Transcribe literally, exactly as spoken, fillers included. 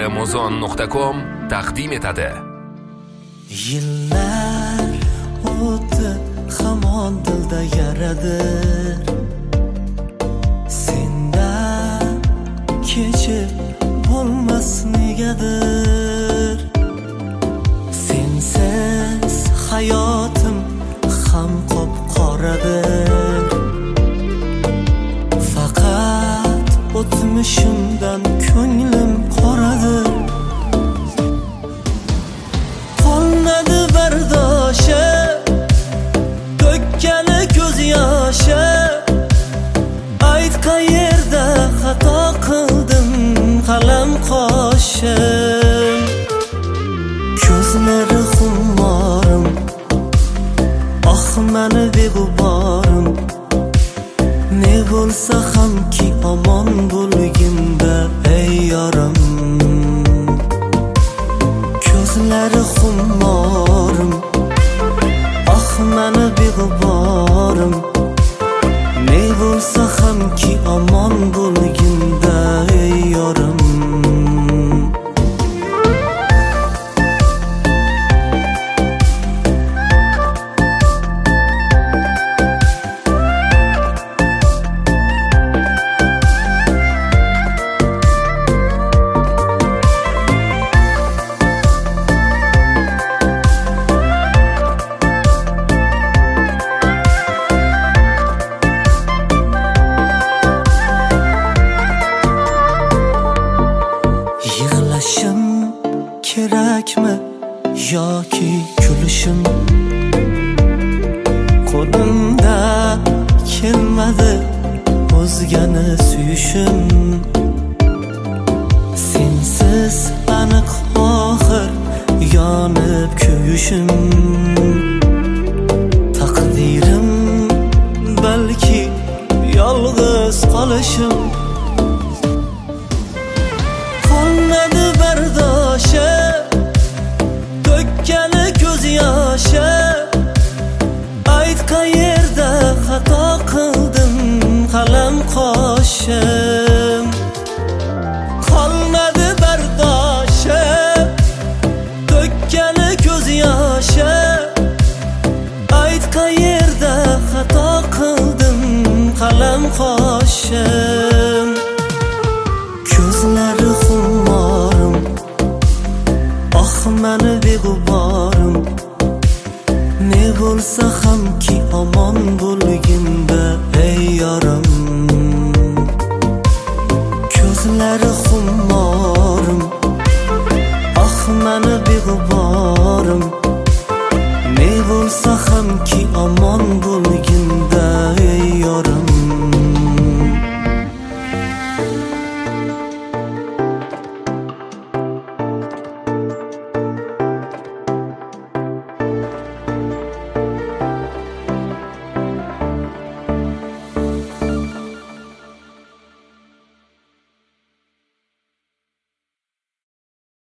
muzon nuqta com taqdim etadi. Yillar o'tdi, hamon dilda yaradir. Sendan kechib bo'lmas negadir. Sensiz hayotim ham qop-qoradir. Faqat o'tmishimdan ko'nglim qoradir. Qolmadi bardoshi, to'kkani ko'z yoshi. Ayt qayerda xato qildim, qalam qoshim. Ko'zlari xummorim, oh mani beg'uborim. Ne bo'lsa hamki omon bo'lginda ey yorim. Ko'zlari xummorim, oh mani beg'uborim. Ne bo'lsa hamki omon bo'lginda ey yorim. Yig'lashim kerakmi yoki kulishim? Qo'limda kelmadi o'zgani suyishim. Sensiz aniq oxir yonib kuyishim. Taqdirim balki yolg'iz qolishim. Qolmadi bardoshi, to'kkani ko'z yoshi. Ayt qayerda xato qildim, qalam qoshim. Qolmadi bardoshi, to'kkani ko'z yoshi. Ayt qayerda xato qildim, qalam qoshim. Ko'zlari xummorim, oh mani beg'uborim. Ne bo'lsa hamki omon bo'lginda ey yorim. Ko'zlari xummorim, oh mani beg'uborim. Ne bo'lsa hamki omon bo'lginda ey yorim.